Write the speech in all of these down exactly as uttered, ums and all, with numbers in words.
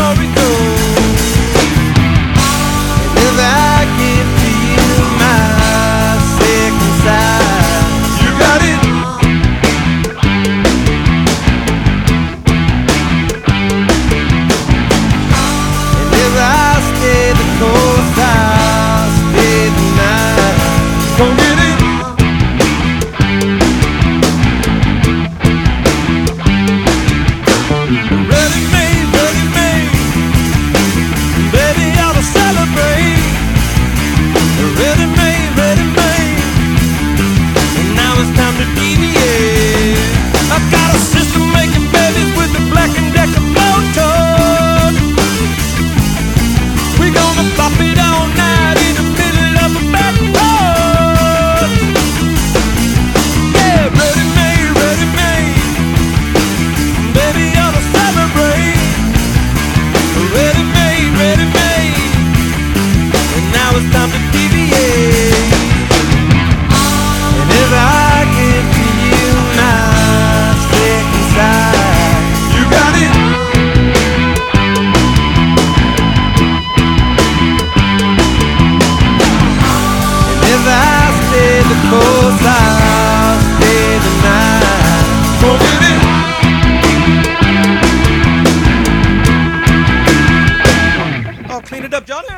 story goes. And if I give to you my second side, you got it. And if I stay the course, I'll stay the night. Don't get it. Ready made, ready made, baby, ought to celebrate. Ready made, ready made, and now it's time to deviate. I got a system making babies with the Black and Decker motor. We gonna pop it all night in the middle of a back road. Yeah, ready made, ready made, baby, ought to celebrate. Ready made, ready made, and now it's time to deviate. And if I give to you my second side, you got it. And if I stay the course, I'll stay the night. Don't get it. Oh, clean it up, Johnny.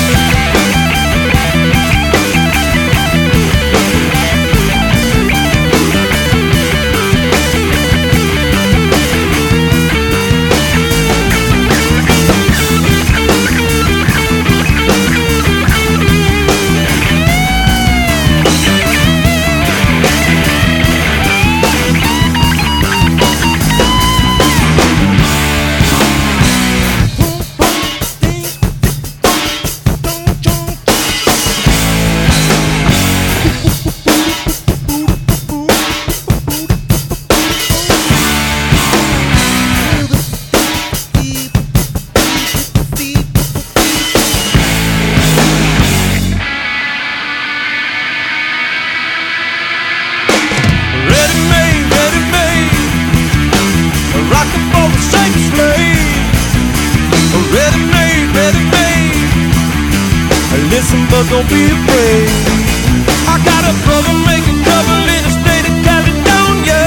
Ready made, ready made, rockin' for the shaker slave. Ready made, ready made, listen but don't be afraid. I got a brother making trouble in the state of Caledonia.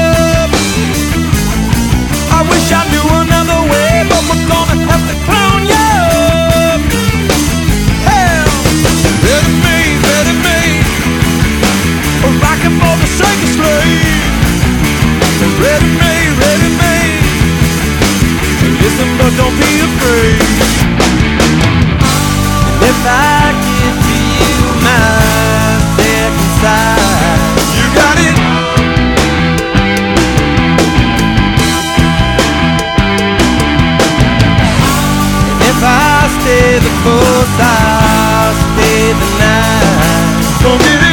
I wish I knew another way, but we're gonna have to clown ya. Hell, ready made, ready made, rockin' for the shaker slave. Ready made, ready made, listen but don't be afraid. And if I give to you my second side, you got it. And if I stay the course, I'll stay the night. Don't get it.